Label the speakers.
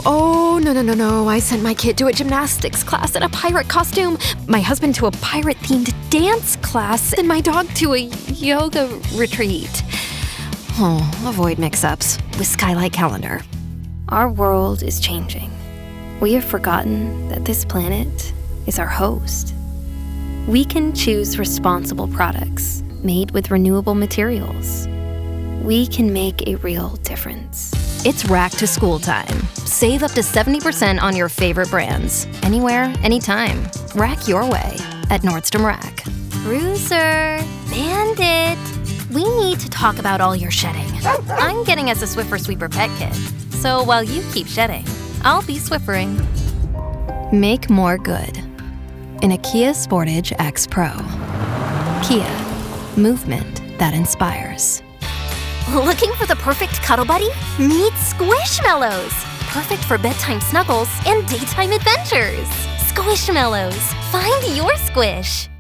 Speaker 1: Oh, no. I sent my kid to a gymnastics class in a pirate costume, my husband to a pirate-themed dance class, and my dog to a yoga retreat. Oh, avoid mix-ups with Skylight Calendar.
Speaker 2: Our world is changing. We have forgotten that this planet is our host. We can choose responsible products made with renewable materials. We can make a real difference.
Speaker 3: It's Rack to School time. Save up to 70% on your favorite brands. Anywhere, anytime. Rack your way at Nordstrom Rack.
Speaker 2: Bruiser, Bandit, we need to talk about all your shedding. I'm getting us a Swiffer Sweeper pet kit. So while you keep shedding, I'll be Swiffering.
Speaker 3: Make more good in a Kia Sportage X Pro. Kia, movement that inspires.
Speaker 2: Looking for the perfect cuddle buddy? Meet Squishmallows. Perfect for bedtime snuggles and daytime adventures. Squishmallows. Find your squish.